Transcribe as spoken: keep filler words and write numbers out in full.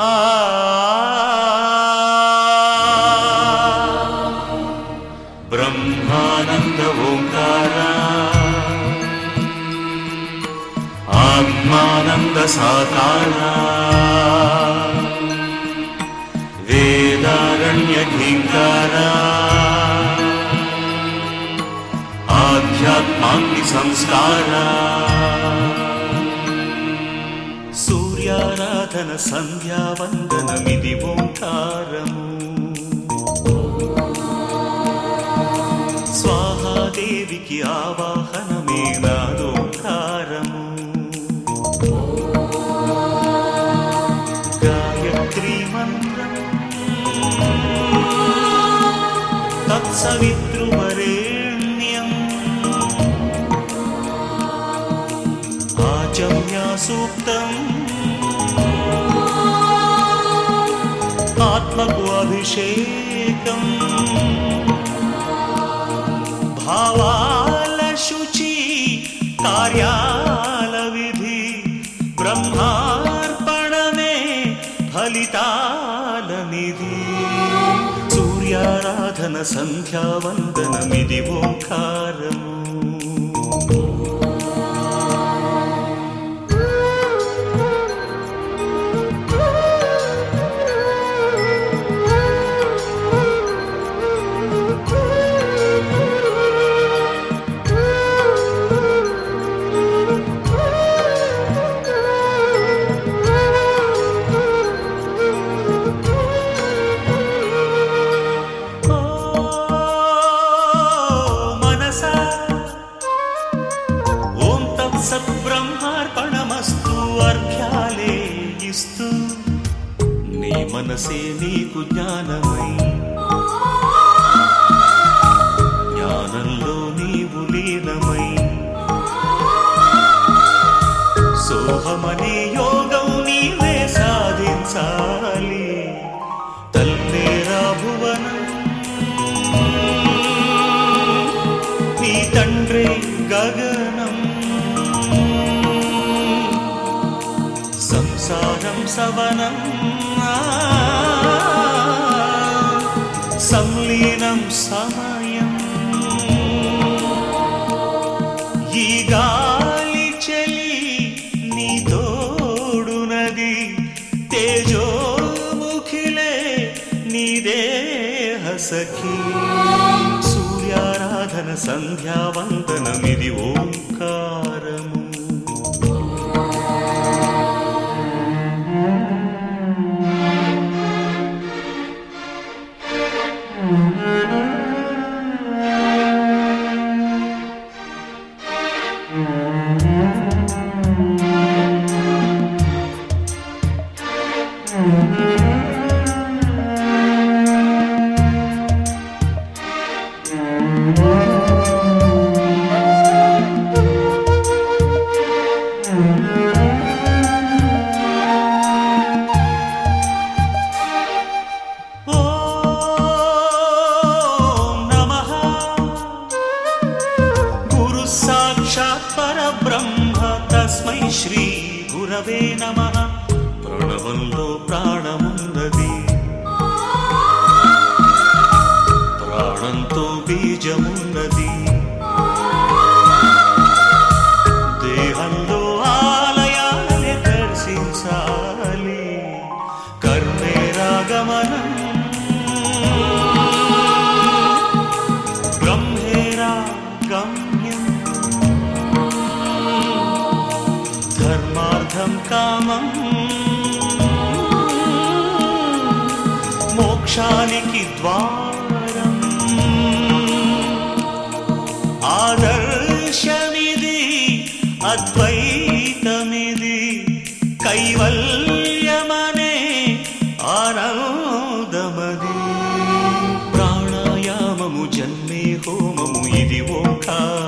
బ్రహ్మానంద ఓంకార ఆత్మానంద సాకార వేదారణ్య ఘీంకార ఆధ్యాత్మాగ్ని సంస్కార సూర్యారాధన సంధ్యావందనమిది ఓంకారము స్వాహాదేవికి ఆవాహనమే నాదోంకారము గాయత్రీ మంత్రం తత్సవితృవరేణ్యం ఆచమ్యా సూక్తం ఆత్మకు అభిషేకం భావాల శుచి కార్యాల విధి బ్రహ్మార్పణమే ఫలితాల నిధి సూర్యారాధన సంధ్యావందనమిది ఓంకారము సత్బ్రహ్మార్పణమస్తు అర్ఘ్యాలే ఇస్తూ నీ మనసే నీకు జ్ఞానమై జ్ఞానంలో నీవు లీనమై సోహమనే యోగం నీవే సాధించాలి తల్లేరా భువనం నీ తండ్రి గగనం సంసారం సవనం సంలీనం సమయం ఈ గాలి చలి నీ తోడునది తేజోముఖిలే నీ దేహ సఖీ సూర్యారాధన సంధ్యావందనమిది ఓంకారము పరబ్రహ్మ తస్మై శ్రీ గురవే నమః ప్రణవంలో ప్రాణమున్నది ప్రాణంతో బీజమున్నది దేహంలో ఆలయాలే దర్శించాలి కర్మే రాగమనం బ్రహ్మేరా గమ్యం ధర్మార్థం కామం మోక్షానికి ద్వారం ఆదర్శమిది అద్వైతమిది కైవల్యమనే ఆనందమది ప్రాణాయామము జన్మే హోమము ఇది ఓంకారం